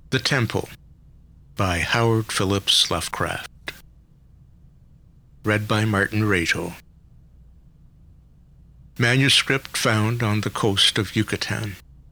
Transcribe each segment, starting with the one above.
The Temple by Howard Phillips Lovecraft. Read by Martin Rato. Manuscript found on the coast of Yucatan.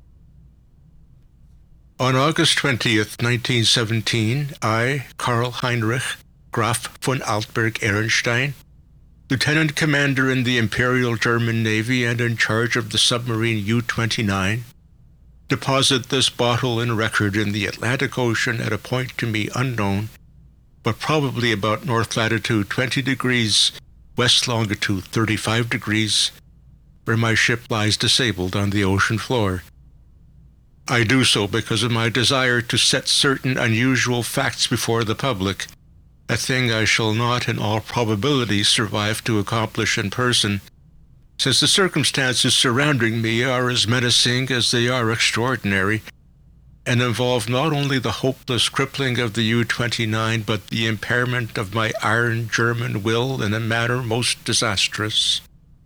On August 20th, 1917, I, Karl Heinrich Graf von Altberg-Ehrenstein, Lieutenant Commander in the Imperial German Navy and in charge of the submarine U-29, deposit this bottle and record in the Atlantic Ocean at a point to me unknown, but probably about north latitude 20 degrees, west longitude 35 degrees, where my ship lies disabled on the ocean floor. I do so because of my desire to set certain unusual facts before the public, a thing I shall not in all probability survive to accomplish in person, since the circumstances surrounding me are as menacing as they are extraordinary, and involve not only the hopeless crippling of the U-29, but the impairment of my iron German will in a manner most disastrous.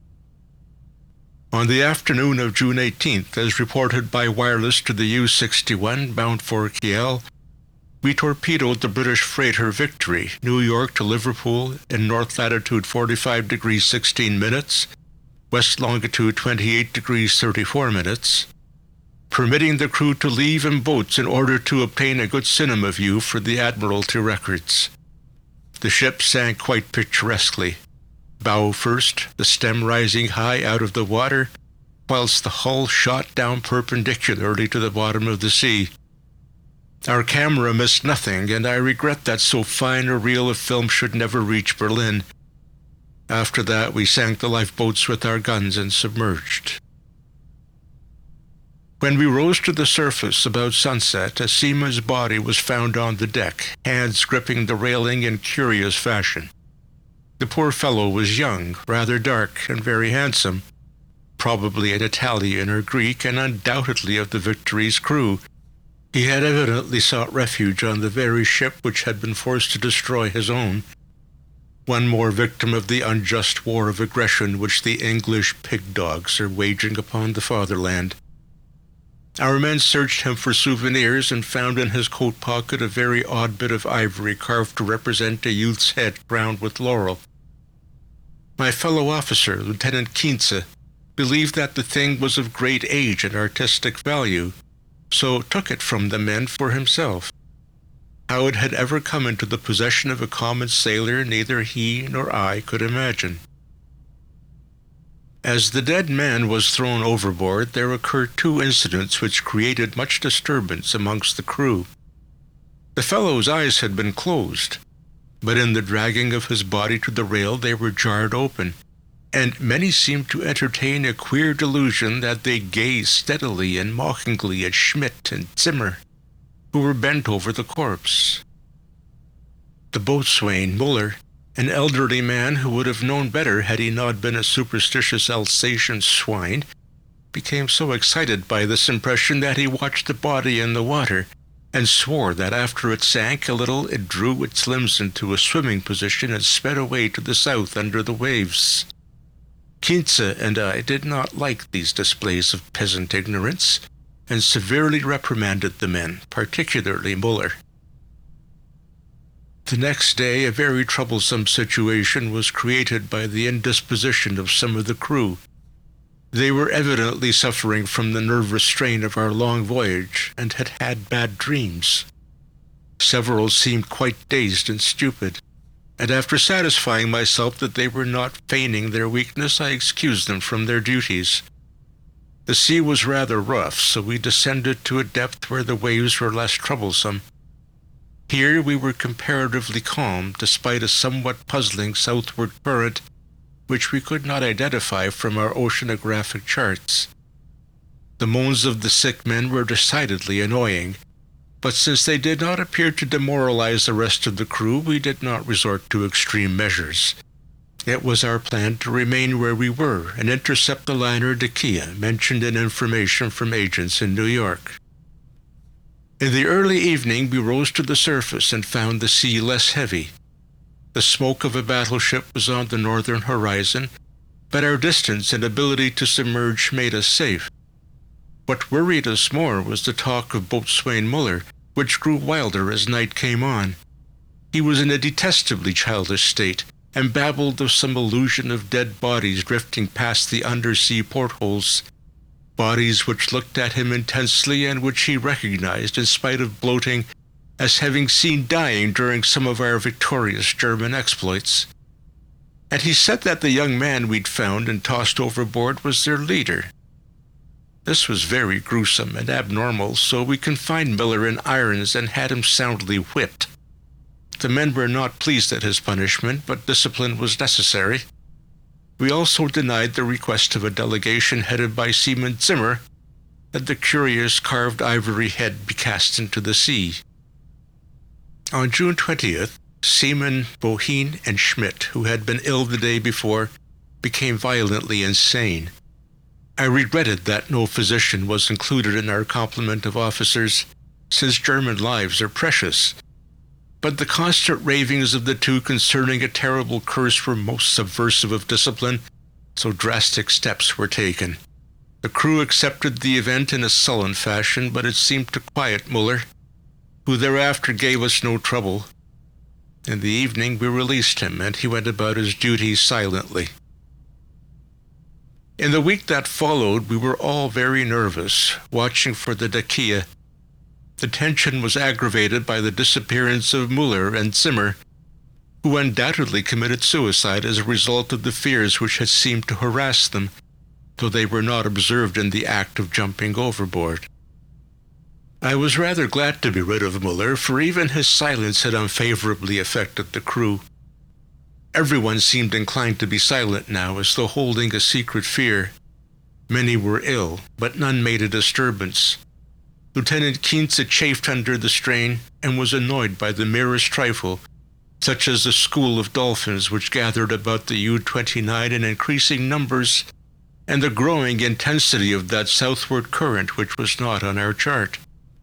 On the afternoon of June 18th, as reported by wireless to the U-61 bound for Kiel, we torpedoed the British freighter Victory, New York to Liverpool in north latitude 45 degrees 16 minutes, west longitude 28 degrees 34 minutes, permitting the crew to leave in boats in order to obtain a good cinema view for the Admiralty records. The ship sank quite picturesquely, bow first, the stem rising high out of the water, whilst the hull shot down perpendicularly to the bottom of the sea. Our camera missed nothing, and I regret that so fine a reel of film should never reach Berlin. After that, we sank the lifeboats with our guns and submerged. When we rose to the surface about sunset, a seaman's body was found on the deck, hands gripping the railing in curious fashion. The poor fellow was young, rather dark, and very handsome, probably an Italian or Greek, and undoubtedly of the Victory's crew. He had evidently sought refuge on the very ship which had been forced to destroy his own, one more victim of the unjust war of aggression which the English pig dogs are waging upon the fatherland. Our men searched him for souvenirs and found in his coat pocket a very odd bit of ivory carved to represent a youth's head crowned with laurel. My fellow officer, Lieutenant Kientze, believed that the thing was of great age and artistic value, so took it from the men for himself. How it had ever come into the possession of a common sailor, neither he nor I could imagine. As the dead man was thrown overboard, there occurred two incidents which created much disturbance amongst the crew. The fellow's eyes had been closed, but in the dragging of his body to the rail they were jarred open, and many seemed to entertain a queer delusion that they gazed steadily and mockingly at Schmidt and Zimmer, who were bent over the corpse. The boatswain, Muller, an elderly man who would have known better had he not been a superstitious Alsatian swine, became so excited by this impression that he watched the body in the water, and swore that after it sank a little it drew its limbs into a swimming position and sped away to the south under the waves. Kientze and I did not like these displays of peasant ignorance, and severely reprimanded the men, particularly Muller. The next day, a very troublesome situation was created by the indisposition of some of the crew. They were evidently suffering from the nervous strain of our long voyage, and had had bad dreams. Several seemed quite dazed and stupid, and after satisfying myself that they were not feigning their weakness, I excused them from their duties. The sea was rather rough, so we descended to a depth where the waves were less troublesome. Here we were comparatively calm, despite a somewhat puzzling southward current, which we could not identify from our oceanographic charts. The moans of the sick men were decidedly annoying, but since they did not appear to demoralize the rest of the crew, we did not resort to extreme measures. It was our plan to remain where we were and intercept the liner Dakia, mentioned in information from agents in New York. In the early evening, we rose to the surface and found the sea less heavy. The smoke of a battleship was on the northern horizon, but our distance and ability to submerge made us safe. What worried us more was the talk of boatswain Muller, which grew wilder as night came on. He was in a detestably childish state, and babbled of some illusion of dead bodies drifting past the undersea portholes, bodies which looked at him intensely and which he recognized, in spite of bloating, as having seen dying during some of our victorious German exploits. And he said that the young man we'd found and tossed overboard was their leader. This was very gruesome and abnormal, so we confined Miller in irons and had him soundly whipped. The men were not pleased at his punishment, but discipline was necessary. We also denied the request of a delegation headed by Seaman Zimmer that the curious carved ivory head be cast into the sea. On June 20th, Seamen Boheen and Schmidt, who had been ill the day before, became violently insane. I regretted that no physician was included in our complement of officers, since German lives are precious. But the constant ravings of the two concerning a terrible curse were most subversive of discipline, so drastic steps were taken. The crew accepted the event in a sullen fashion, but it seemed to quiet Muller, who thereafter gave us no trouble. In the evening we released him, and he went about his duties silently. In the week that followed, we were all very nervous, watching for the Dakia. The tension was aggravated by the disappearance of Muller and Zimmer, who undoubtedly committed suicide as a result of the fears which had seemed to harass them, though they were not observed in the act of jumping overboard. I was rather glad to be rid of Muller, for even his silence had unfavorably affected the crew. Everyone seemed inclined to be silent now, as though holding a secret fear. Many were ill, but none made a disturbance. Lieutenant Kientze chafed under the strain and was annoyed by the merest trifle, such as the school of dolphins which gathered about the U-29 in increasing numbers, and the growing intensity of that southward current which was not on our chart.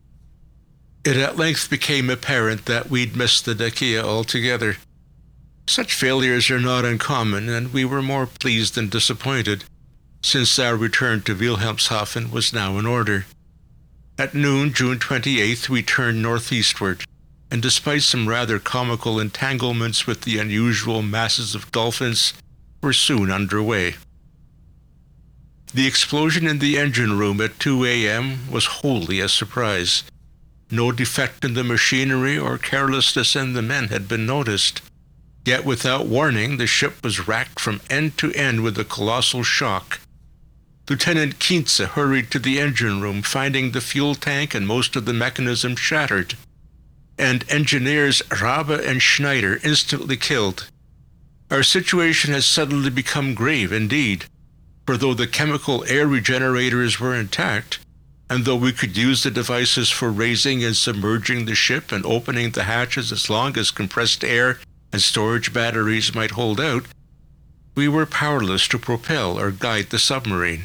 It at length became apparent that we'd missed the Dakia altogether. Such failures are not uncommon, and we were more pleased than disappointed, since our return to Wilhelmshaven was now in order. At noon, June 28th, we turned northeastward, and despite some rather comical entanglements with the unusual masses of dolphins, were soon underway. The explosion in the engine room at 2 a.m. was wholly a surprise. No defect in the machinery or carelessness in the men had been noticed. Yet without warning, the ship was racked from end to end with a colossal shock. Lieutenant Kientze hurried to the engine room, finding the fuel tank and most of the mechanism shattered, and engineers Rabe and Schneider instantly killed. Our situation had suddenly become grave indeed, for though the chemical air regenerators were intact, and though we could use the devices for raising and submerging the ship and opening the hatches as long as compressed air and storage batteries might hold out, we were powerless to propel or guide the submarine.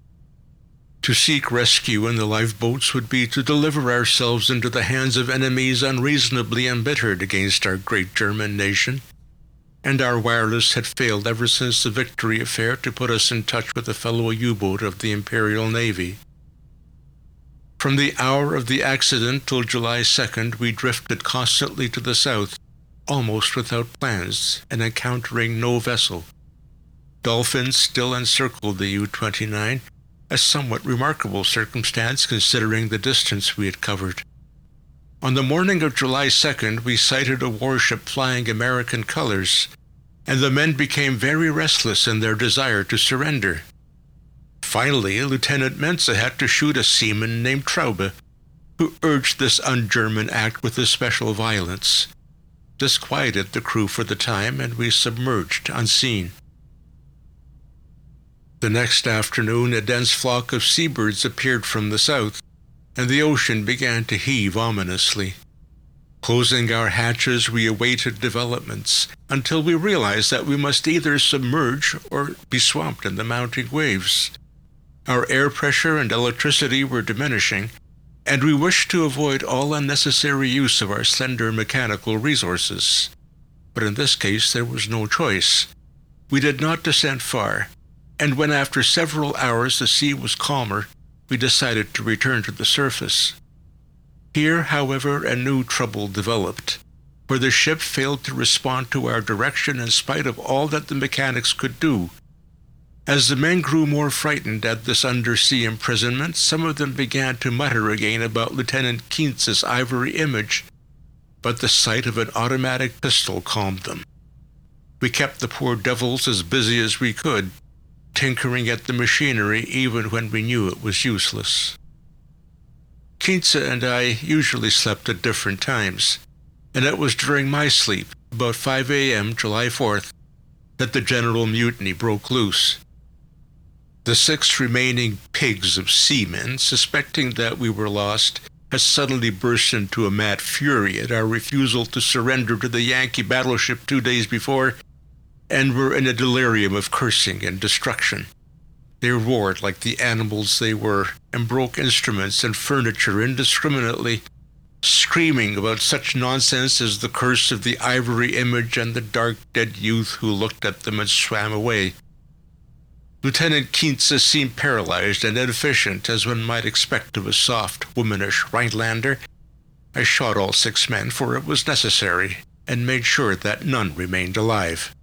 To seek rescue in the lifeboats would be to deliver ourselves into the hands of enemies unreasonably embittered against our great German nation, and our wireless had failed ever since the Victory affair to put us in touch with a fellow U-boat of the Imperial Navy. From the hour of the accident till July 2nd, we drifted constantly to the south, almost without plans, and encountering no vessel. Dolphins still encircled the U-29, a somewhat remarkable circumstance considering the distance we had covered. On the morning of July 2nd, we sighted a warship flying American colors, and the men became very restless in their desire to surrender. Finally, Lieutenant Menze had to shoot a seaman named Traube, who urged this un-German act with especial violence. This quieted the crew for the time, and we submerged unseen. The next afternoon, a dense flock of seabirds appeared from the south, and the ocean began to heave ominously. Closing our hatches, we awaited developments, until we realized that we must either submerge or be swamped in the mounting waves. Our air pressure and electricity were diminishing, and we wished to avoid all unnecessary use of our slender mechanical resources. But in this case there was no choice. We did not descend far, and when after several hours the sea was calmer, we decided to return to the surface. Here, however, a new trouble developed, for the ship failed to respond to our direction in spite of all that the mechanics could do. As the men grew more frightened at this undersea imprisonment, some of them began to mutter again about Lieutenant Keentz's ivory image, but the sight of an automatic pistol calmed them. We kept the poor devils as busy as we could, tinkering at the machinery even when we knew it was useless. Keentze and I usually slept at different times, and it was during my sleep, about 5 a.m. July 4th, that the general mutiny broke loose. The 6 remaining pigs of seamen, suspecting that we were lost, had suddenly burst into a mad fury at our refusal to surrender to the Yankee battleship 2 days before, and were in a delirium of cursing and destruction. They roared like the animals they were, and broke instruments and furniture indiscriminately, screaming about such nonsense as the curse of the ivory image and the dark dead youth who looked at them and swam away. Lieutenant Keentze seemed paralyzed and inefficient, as one might expect of a soft, womanish Rhinelander. I shot all 6 men, for it was necessary, and made sure that none remained alive.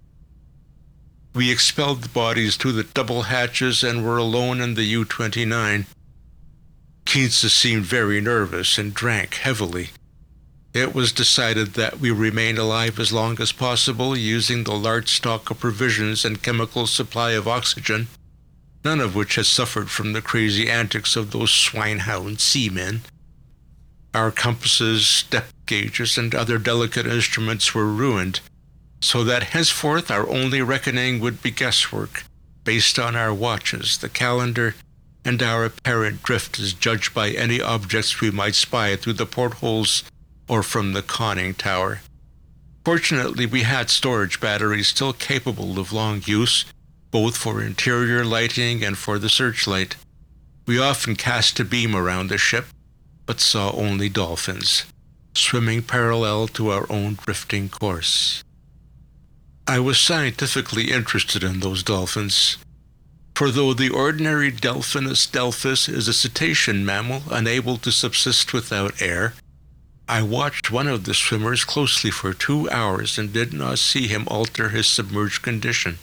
We expelled the bodies through the double hatches and were alone in the U-29. Keentze seemed very nervous and drank heavily. It was decided that we remain alive as long as possible, using the large stock of provisions and chemical supply of oxygen, none of which had suffered from the crazy antics of those swine-hound seamen. Our compasses, depth gauges, and other delicate instruments were ruined, so that henceforth our only reckoning would be guesswork, based on our watches, the calendar, and our apparent drift as judged by any objects we might spy through the portholes or from the conning tower. Fortunately, we had storage batteries still capable of long use, both for interior lighting and for the searchlight. We often cast a beam around the ship, but saw only dolphins, swimming parallel to our own drifting course. I was scientifically interested in those dolphins, for though the ordinary Delphinus delphis is a cetacean mammal unable to subsist without air, I watched one of the swimmers closely for 2 hours and did not see him alter his submerged condition.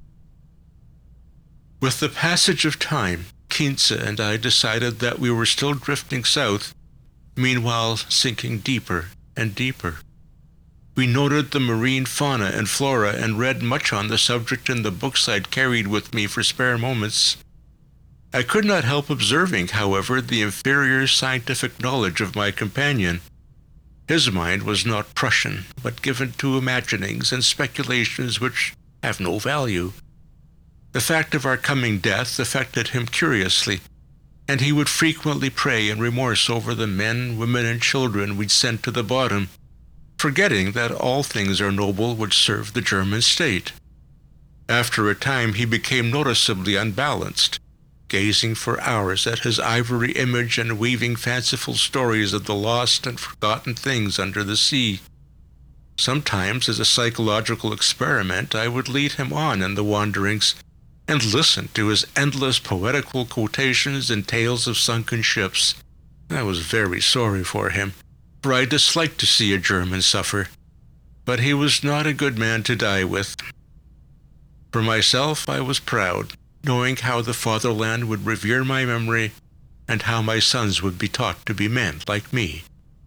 With the passage of time, Keentze and I decided that we were still drifting south, meanwhile sinking deeper and deeper. We noted the marine fauna and flora and read much on the subject in the books I'd carried with me for spare moments. I could not help observing, however, the inferior scientific knowledge of my companion. His mind was not Prussian, but given to imaginings and speculations which have no value. The fact of our coming death affected him curiously, and he would frequently pray in remorse over the men, women, and children we'd sent to the bottom, forgetting that all things are noble which serve the German state. After a time he became noticeably unbalanced, gazing for hours at his ivory image and weaving fanciful stories of the lost and forgotten things under the sea. Sometimes, as a psychological experiment, I would lead him on in the wanderings and listen to his endless poetical quotations and tales of sunken ships. I was very sorry for him, for I disliked to see a German suffer, but he was not a good man to die with. For myself, I was proud, knowing how the fatherland would revere my memory and how my sons would be taught to be men like me.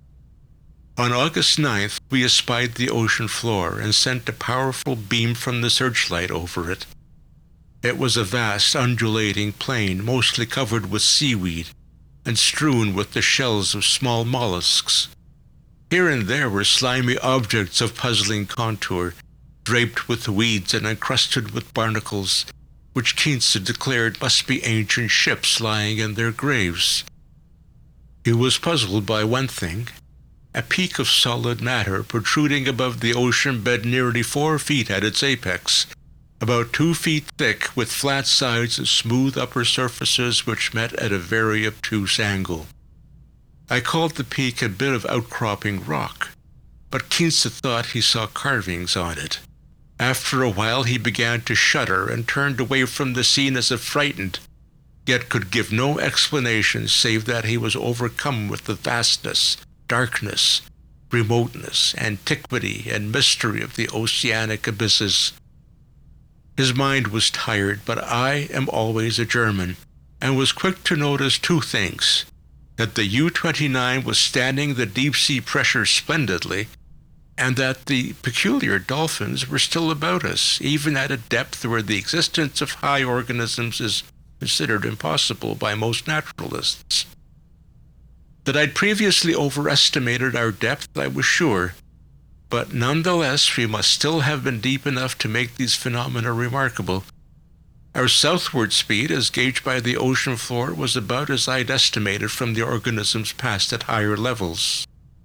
On August 9th, we espied the ocean floor and sent a powerful beam from the searchlight over it. It was a vast, undulating plain, mostly covered with seaweed and strewn with the shells of small mollusks. Here and there were slimy objects of puzzling contour, draped with weeds and encrusted with barnacles, which Keentze declared must be ancient ships lying in their graves. He was puzzled by one thing: a peak of solid matter protruding above the ocean bed nearly 4 feet at its apex, about 2 feet thick, with flat sides and smooth upper surfaces which met at a very obtuse angle. I called the peak a bit of outcropping rock, but Keentze thought he saw carvings on it. After a while he began to shudder and turned away from the scene as if frightened. yet could give no explanation save that he was overcome with the vastness, darkness, remoteness, antiquity, and mystery of the oceanic abysses. His mind was tired, but I am always a German, and was quick to notice two things: that the U-29 was standing the deep-sea pressure splendidly, and that the peculiar dolphins were still about us, even at a depth where the existence of high organisms is considered impossible by most naturalists. That I'd previously overestimated our depth, I was sure, but nonetheless we must still have been deep enough to make these phenomena remarkable. Our southward speed, as gauged by the ocean floor, was about as I'd estimated from the organisms passed at higher levels.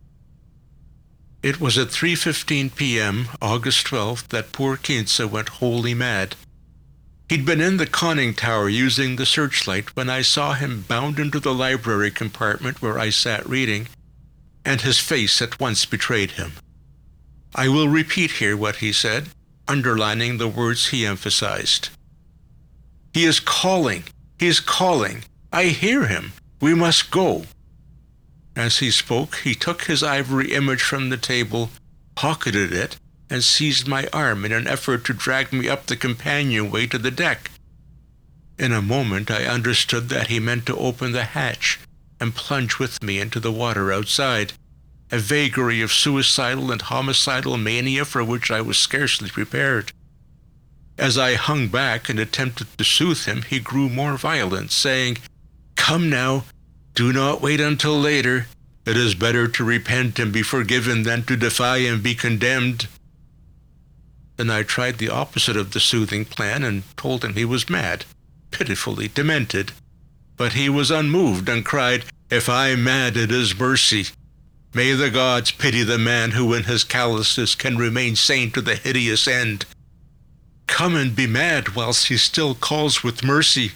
It was at 3:15 p.m., August 12th, that poor Kienzle went wholly mad. He'd been in the conning tower using the searchlight when I saw him bound into the library compartment where I sat reading, and his face at once betrayed him. I will repeat here what he said, underlining the words he emphasized. "He is calling! He is calling! I hear him! We must go!" As he spoke, he took his ivory image from the table, pocketed it, and seized my arm in an effort to drag me up the companionway to the deck. In a moment I understood that he meant to open the hatch and plunge with me into the water outside, a vagary of suicidal and homicidal mania for which I was scarcely prepared. As I hung back and attempted to soothe him, he grew more violent, saying, "Come now, do not wait until later. It is better to repent and be forgiven than to defy and be condemned." Then I tried the opposite of the soothing plan and told him he was mad, pitifully demented. But he was unmoved and cried, "If I am mad, it is mercy. May the gods pity the man who in his callousness can remain sane to the hideous end. Come and be mad whilst he still calls with mercy."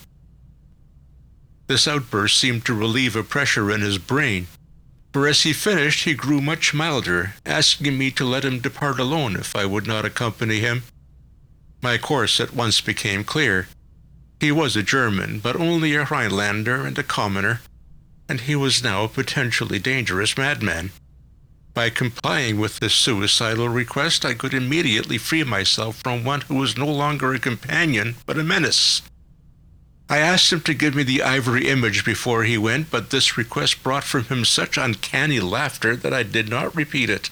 This outburst seemed to relieve a pressure in his brain, for as he finished he grew much milder, asking me to let him depart alone if I would not accompany him. My course at once became clear. He was a German, but only a Rhinelander and a commoner, and he was now a potentially dangerous madman. By complying with this suicidal request, I could immediately free myself from one who was no longer a companion, but a menace. I asked him to give me the ivory image before he went, but this request brought from him such uncanny laughter that I did not repeat it.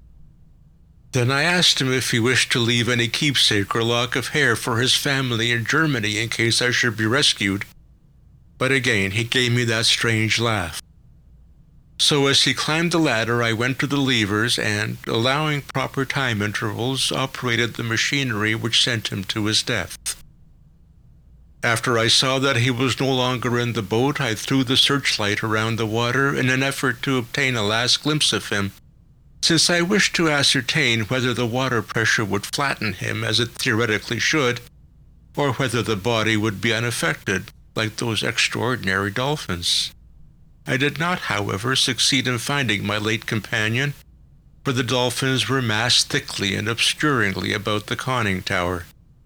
Then I asked him if he wished to leave any keepsake or lock of hair for his family in Germany in case I should be rescued, but again he gave me that strange laugh. So as he climbed the ladder, I went to the levers and, allowing proper time intervals, operated the machinery which sent him to his death. After I saw that he was no longer in the boat, I threw the searchlight around the water in an effort to obtain a last glimpse of him, since I wished to ascertain whether the water pressure would flatten him as it theoretically should, or whether the body would be unaffected, like those extraordinary dolphins. I did not, however, succeed in finding my late companion, for the dolphins were massed thickly and obscuringly about the conning tower.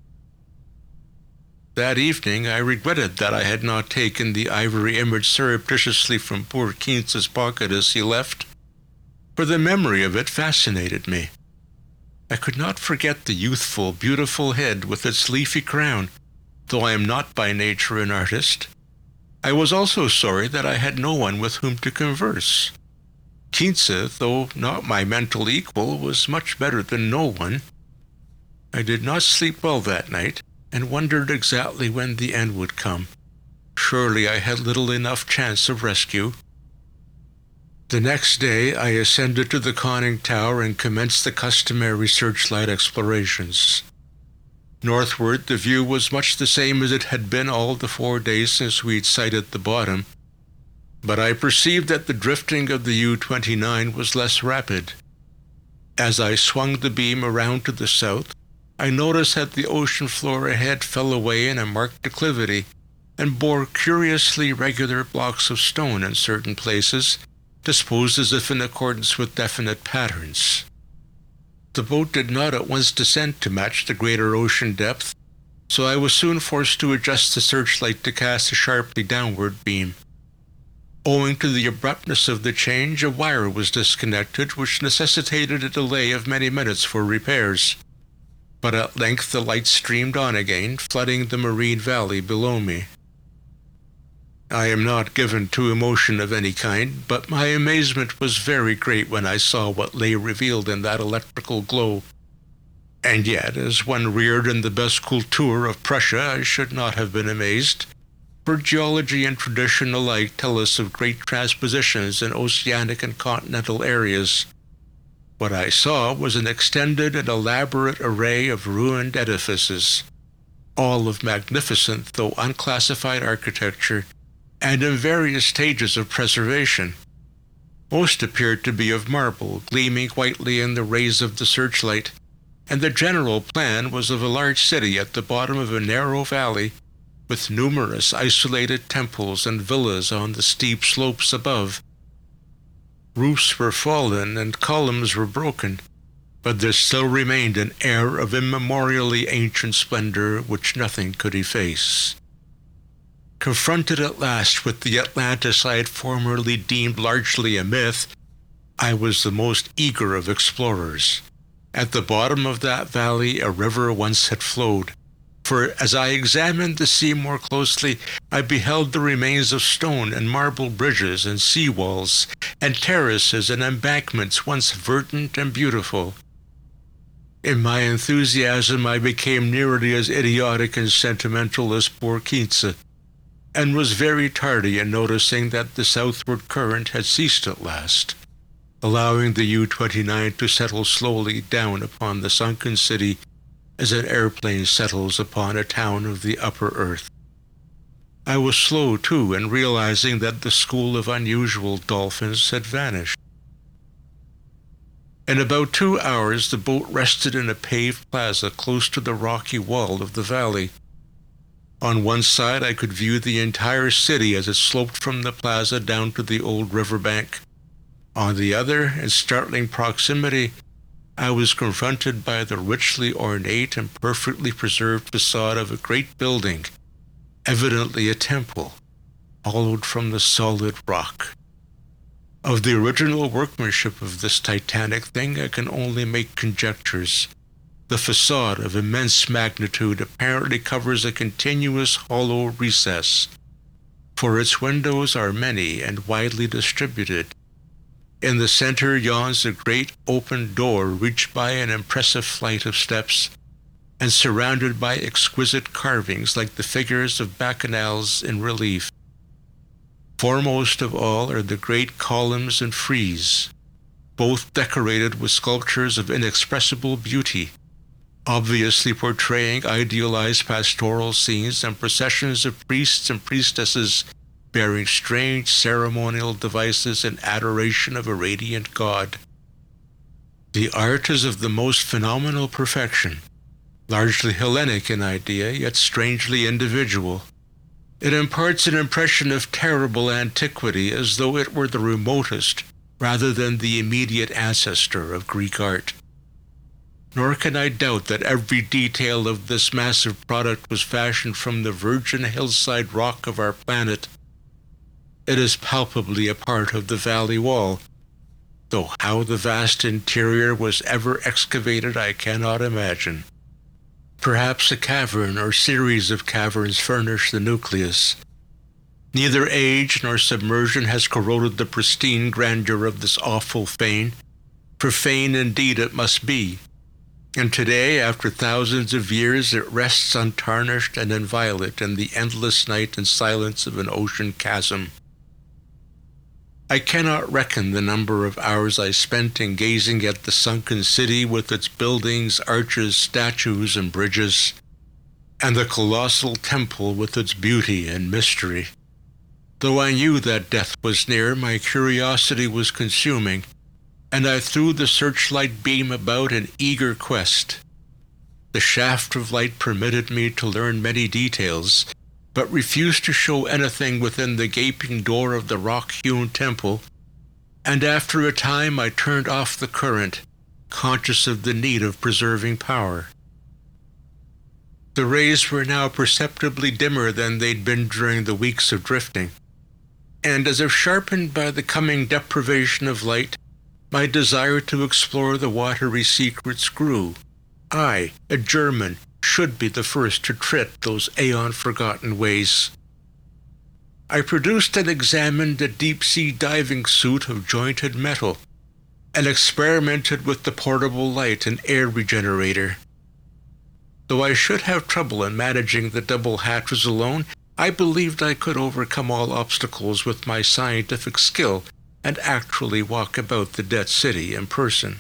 That evening I regretted that I had not taken the ivory image surreptitiously from poor Kienzle's pocket as he left, for the memory of it fascinated me. I could not forget the youthful, beautiful head with its leafy crown, though I am not by nature an artist. I was also sorry that I had no one with whom to converse. Kienzle, though not my mental equal, was much better than no one. I did not sleep well that night, and wondered exactly when the end would come. Surely I had little enough chance of rescue. The next day I ascended to the conning tower and commenced the customary searchlight explorations. Northward, the view was much the same as it had been all the 4 days since we'd sighted the bottom, but I perceived that the drifting of the U-29 was less rapid. As I swung the beam around to the south, I noticed that the ocean floor ahead fell away in a marked declivity and bore curiously regular blocks of stone in certain places, disposed as if in accordance with definite patterns. The boat did not at once descend to match the greater ocean depth, so I was soon forced to adjust the searchlight to cast a sharply downward beam. Owing to the abruptness of the change, a wire was disconnected, which necessitated a delay of many minutes for repairs. But at length the light streamed on again, flooding the marine valley below me. I am not given to emotion of any kind, but my amazement was very great when I saw what lay revealed in that electrical glow. And yet, as one reared in the best culture of Prussia, I should not have been amazed, for geology and tradition alike tell us of great transpositions in oceanic and continental areas. What I saw was an extended and elaborate array of ruined edifices, all of magnificent though unclassified architecture, and in various stages of preservation. Most appeared to be of marble, gleaming whitely in the rays of the searchlight, and the general plan was of a large city at the bottom of a narrow valley, with numerous isolated temples and villas on the steep slopes above. Roofs were fallen and columns were broken, but there still remained an air of immemorially ancient splendor which nothing could efface. Confronted at last with the Atlantis I had formerly deemed largely a myth, I was the most eager of explorers. At the bottom of that valley a river once had flowed, for as I examined the sea more closely, I beheld the remains of stone and marble bridges and sea walls, and terraces and embankments once verdant and beautiful. In my enthusiasm I became nearly as idiotic and sentimental as poor Kientze, and was very tardy in noticing that the southward current had ceased at last, allowing the U-29 to settle slowly down upon the sunken city as an airplane settles upon a town of the upper earth. I was slow, too, in realizing that the school of unusual dolphins had vanished. In about 2 hours, the boat rested in a paved plaza close to the rocky wall of the valley. On one side, I could view the entire city as it sloped from the plaza down to the old riverbank. On the other, in startling proximity, I was confronted by the richly ornate and perfectly preserved facade of a great building, evidently a temple, hollowed from the solid rock. Of the original workmanship of this titanic thing, I can only make conjectures. The facade, of immense magnitude, apparently covers a continuous hollow recess, for its windows are many and widely distributed. In the center yawns a great open door reached by an impressive flight of steps, and surrounded by exquisite carvings like the figures of bacchanals in relief. Foremost of all are the great columns and frieze, both decorated with sculptures of inexpressible beauty, obviously portraying idealized pastoral scenes and processions of priests and priestesses bearing strange ceremonial devices in adoration of a radiant god. The art is of the most phenomenal perfection, largely Hellenic in idea, yet strangely individual. It imparts an impression of terrible antiquity as though it were the remotest, rather than the immediate ancestor of Greek art. Nor can I doubt that every detail of this massive product was fashioned from the virgin hillside rock of our planet. It is palpably a part of the valley wall, though how the vast interior was ever excavated I cannot imagine. Perhaps a cavern or series of caverns furnish the nucleus. Neither age nor submersion has corroded the pristine grandeur of this awful fane, for fane indeed it must be. And today, after thousands of years, it rests untarnished and inviolate in the endless night and silence of an ocean chasm. I cannot reckon the number of hours I spent in gazing at the sunken city with its buildings, arches, statues, and bridges, and the colossal temple with its beauty and mystery. Though I knew that death was near, my curiosity was consuming, and I threw the searchlight beam about in eager quest. The shaft of light permitted me to learn many details, but refused to show anything within the gaping door of the rock-hewn temple, and after a time I turned off the current, conscious of the need of preserving power. The rays were now perceptibly dimmer than they'd been during the weeks of drifting, and as if sharpened by the coming deprivation of light, my desire to explore the watery secrets grew. I, a German, should be the first to tread those aeon-forgotten ways. I produced and examined a deep-sea diving suit of jointed metal, and experimented with the portable light and air regenerator. Though I should have trouble in managing the double hatches alone, I believed I could overcome all obstacles with my scientific skill and actually walk about the dead city in person.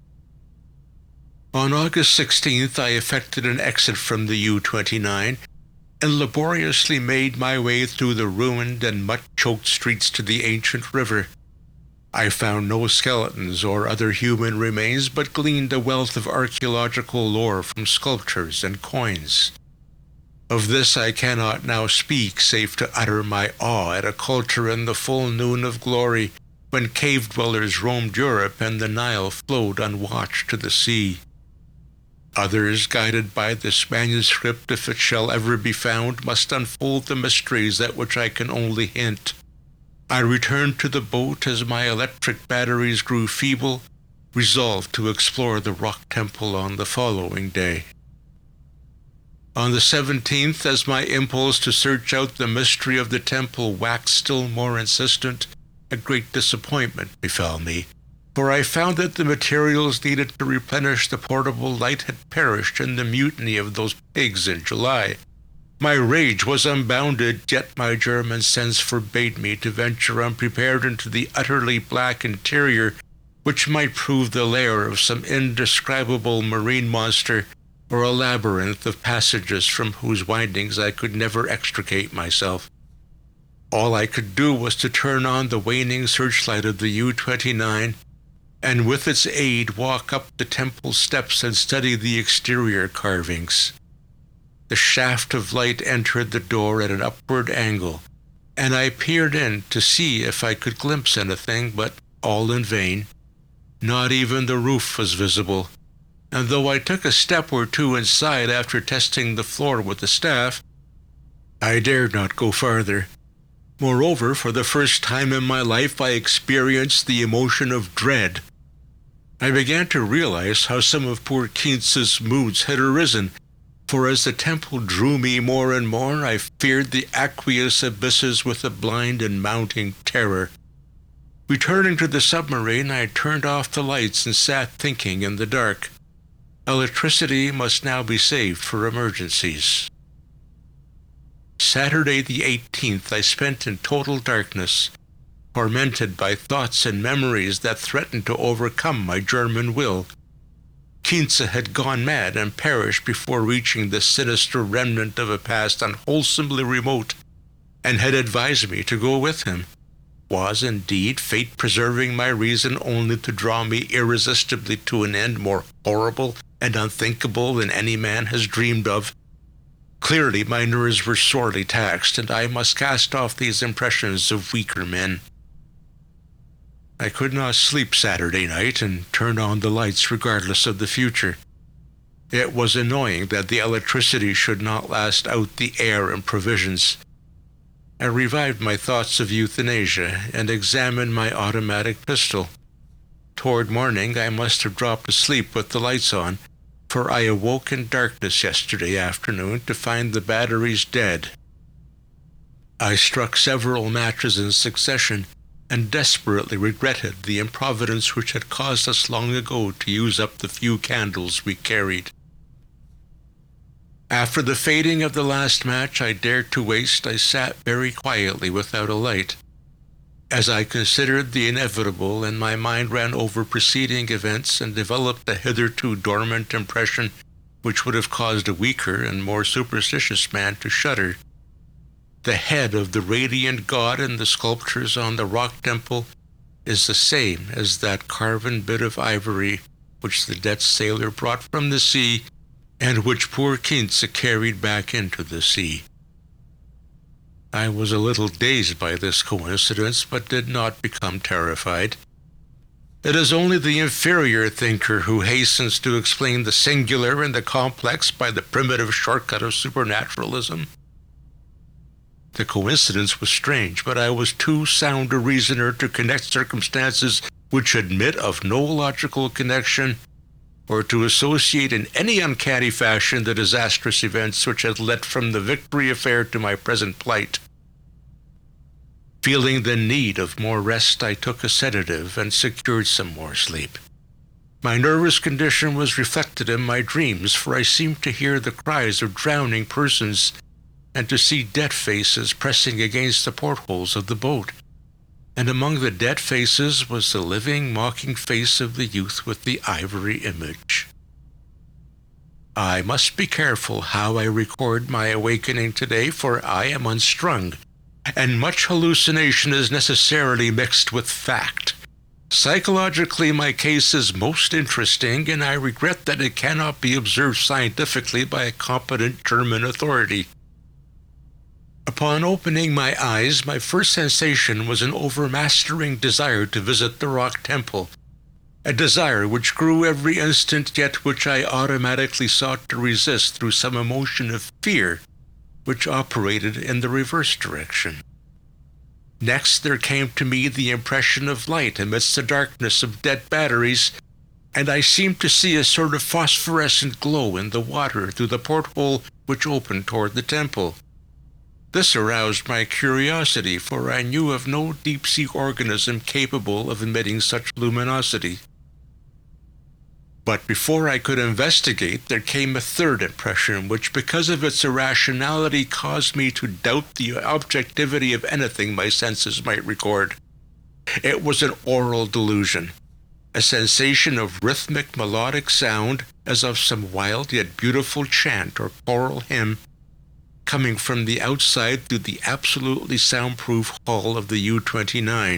On August 16th, I effected an exit from the U-29 and laboriously made my way through the ruined and mud-choked streets to the ancient river. I found no skeletons or other human remains, but gleaned a wealth of archaeological lore from sculptures and coins. Of this I cannot now speak, save to utter my awe at a culture in the full noon of glory, when cave dwellers roamed Europe and the Nile flowed unwatched to the sea. Others, guided by this manuscript, if it shall ever be found, must unfold the mysteries at which I can only hint. I returned to the boat as my electric batteries grew feeble, resolved to explore the rock temple on the following day. On the 17th, as my impulse to search out the mystery of the temple waxed still more insistent, a great disappointment befell me, for I found that the materials needed to replenish the portable light had perished in the mutiny of those pigs in July. My rage was unbounded, yet my German sense forbade me to venture unprepared into the utterly black interior, which might prove the lair of some indescribable marine monster, or a labyrinth of passages from whose windings I could never extricate myself. All I could do was to turn on the waning searchlight of the U-29, and with its aid walk up the temple steps and study the exterior carvings. The shaft of light entered the door at an upward angle, and I peered in to see if I could glimpse anything, but all in vain. Not even the roof was visible, and though I took a step or two inside after testing the floor with the staff, I dared not go farther. Moreover, for the first time in my life, I experienced the emotion of dread. I began to realize how some of poor Kienz's moods had arisen, for as the temple drew me more and more, I feared the aqueous abysses with a blind and mounting terror. Returning to the submarine, I turned off the lights and sat thinking in the dark. Electricity must now be saved for emergencies. Saturday the 18th I spent in total darkness, tormented by thoughts and memories that threatened to overcome my German will. Kienze had gone mad and perished before reaching the sinister remnant of a past unwholesomely remote, and had advised me to go with him. Was, indeed, fate preserving my reason only to draw me irresistibly to an end more horrible and unthinkable than any man has dreamed of? Clearly my nerves were sorely taxed, and I must cast off these impressions of weaker men. I could not sleep Saturday night and turned on the lights regardless of the future. It was annoying that the electricity should not last out the air and provisions. I revived my thoughts of euthanasia and examined my automatic pistol. Toward morning I must have dropped asleep with the lights on, for I awoke in darkness yesterday afternoon to find the batteries dead. I struck several matches in succession, and desperately regretted the improvidence which had caused us long ago to use up the few candles we carried. After the fading of the last match I dared to waste, I sat very quietly without a light. As I considered the inevitable, and my mind ran over preceding events and developed a hitherto dormant impression which would have caused a weaker and more superstitious man to shudder. The head of the radiant god in the sculptures on the rock temple is the same as that carven bit of ivory which the dead sailor brought from the sea and which poor Kienze carried back into the sea. I was a little dazed by this coincidence, but did not become terrified. It is only the inferior thinker who hastens to explain the singular and the complex by the primitive shortcut of supernaturalism. The coincidence was strange, but I was too sound a reasoner to connect circumstances which admit of no logical connection, or to associate in any uncanny fashion the disastrous events which had led from the Victory affair to my present plight. Feeling the need of more rest, I took a sedative and secured some more sleep. My nervous condition was reflected in my dreams, for I seemed to hear the cries of drowning persons and to see dead faces pressing against the portholes of the boat. And among the dead faces was the living, mocking face of the youth with the ivory image. I must be careful how I record my awakening today, for I am unstrung, and much hallucination is necessarily mixed with fact. Psychologically, my case is most interesting, and I regret that it cannot be observed scientifically by a competent German authority. Upon opening my eyes, my first sensation was an overmastering desire to visit the rock temple, a desire which grew every instant, yet which I automatically sought to resist through some emotion of fear, which operated in the reverse direction. Next, there came to me the impression of light amidst the darkness of dead batteries, and I seemed to see a sort of phosphorescent glow in the water through the porthole which opened toward the temple. This aroused my curiosity, for I knew of no deep-sea organism capable of emitting such luminosity. But before I could investigate, there came a third impression, which, because of its irrationality, caused me to doubt the objectivity of anything my senses might record. It was an aural delusion, a sensation of rhythmic melodic sound, as of some wild yet beautiful chant or choral hymn, coming from the outside through the absolutely soundproof hull of the U-29.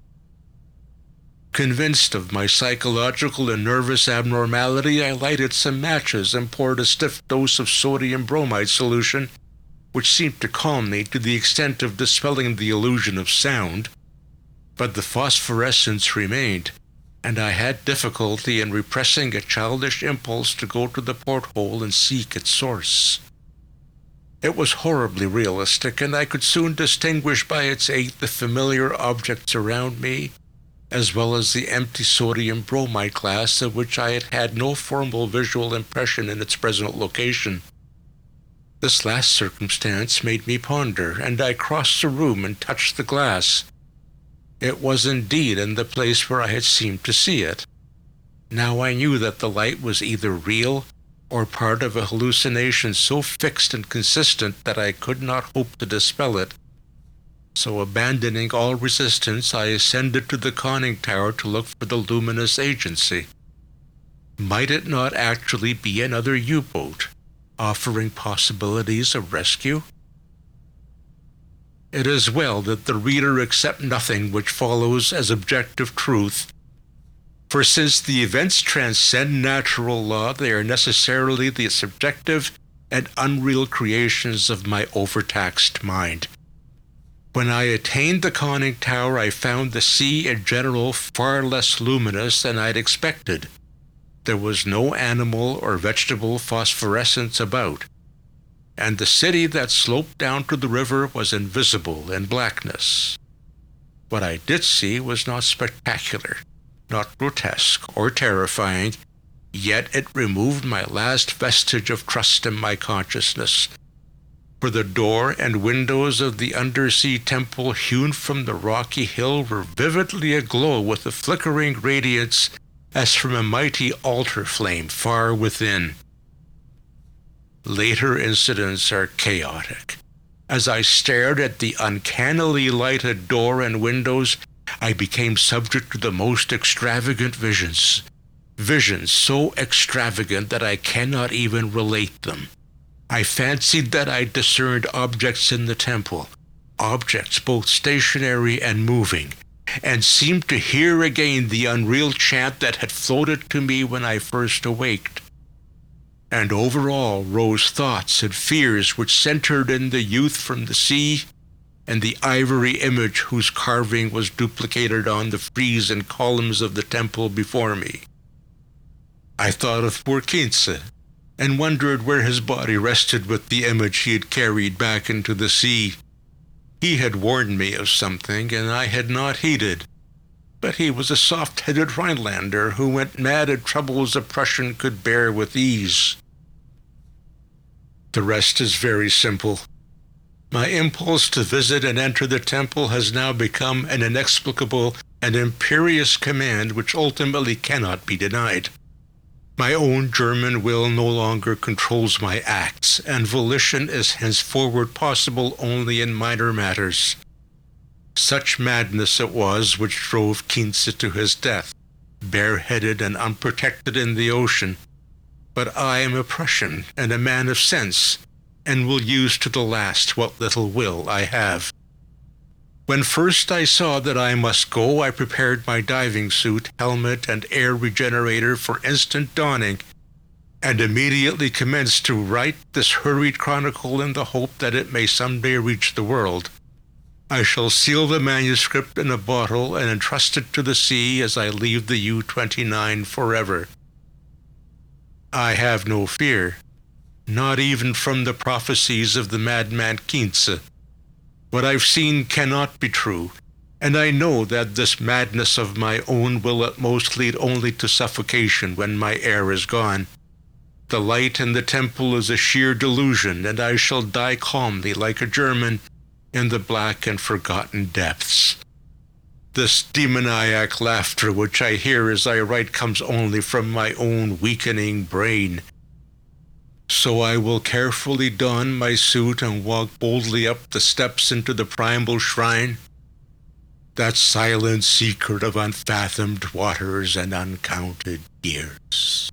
Convinced of my psychological and nervous abnormality, I lighted some matches and poured a stiff dose of sodium bromide solution, which seemed to calm me to the extent of dispelling the illusion of sound. But the phosphorescence remained, and I had difficulty in repressing a childish impulse to go to the porthole and seek its source. It was horribly realistic, and I could soon distinguish by its aid the familiar objects around me, as well as the empty sodium bromide glass of which I had had no formal visual impression in its present location. This last circumstance made me ponder, and I crossed the room and touched the glass. It was indeed in the place where I had seemed to see it. Now I knew that the light was either real or part of a hallucination so fixed and consistent that I could not hope to dispel it. So, abandoning all resistance, I ascended to the conning tower to look for the luminous agency. Might it not actually be another U-boat, offering possibilities of rescue? It is well that the reader accept nothing which follows as objective truth, for since the events transcend natural law, they are necessarily the subjective and unreal creations of my overtaxed mind. When I attained the conning tower, I found the sea in general far less luminous than I'd expected. There was no animal or vegetable phosphorescence about, and the city that sloped down to the river was invisible in blackness. What I did see was not spectacular, not grotesque or terrifying, yet it removed my last vestige of trust in my consciousness. For the door and windows of the undersea temple hewn from the rocky hill were vividly aglow with a flickering radiance as from a mighty altar flame far within. Later incidents are chaotic. As I stared at the uncannily lighted door and windows, I became subject to the most extravagant visions. Visions so extravagant that I cannot even relate them. I fancied that I discerned objects in the temple, objects both stationary and moving, and seemed to hear again the unreal chant that had floated to me when I first awaked. And over all rose thoughts and fears which centered in the youth from the sea and the ivory image whose carving was duplicated on the frieze and columns of the temple before me. I thought of poor Kinsa, and wondered where his body rested with the image he had carried back into the sea. He had warned me of something, and I had not heeded. But he was a soft-headed Rhinelander who went mad at troubles a Prussian could bear with ease. The rest is very simple. My impulse to visit and enter the temple has now become an inexplicable and imperious command which ultimately cannot be denied. My own German will no longer controls my acts, and volition is henceforward possible only in minor matters. Such madness it was which drove Kinsa to his death, bareheaded and unprotected in the ocean. But I am a Prussian and a man of sense, and will use to the last what little will I have. When first I saw that I must go, I prepared my diving suit, helmet, and air regenerator for instant donning, and immediately commenced to write this hurried chronicle in the hope that it may someday reach the world. I shall seal the manuscript in a bottle and entrust it to the sea as I leave the U-29 forever. I have no fear, not even from the prophecies of the madman Kinsa. What I've seen cannot be true, and I know that this madness of my own will at most lead only to suffocation when my air is gone. The light in the temple is a sheer delusion, and I shall die calmly like a German in the black and forgotten depths. This demoniac laughter which I hear as I write comes only from my own weakening brain. So I will carefully don my suit and walk boldly up the steps into the primal shrine, that silent secret of unfathomed waters and uncounted years.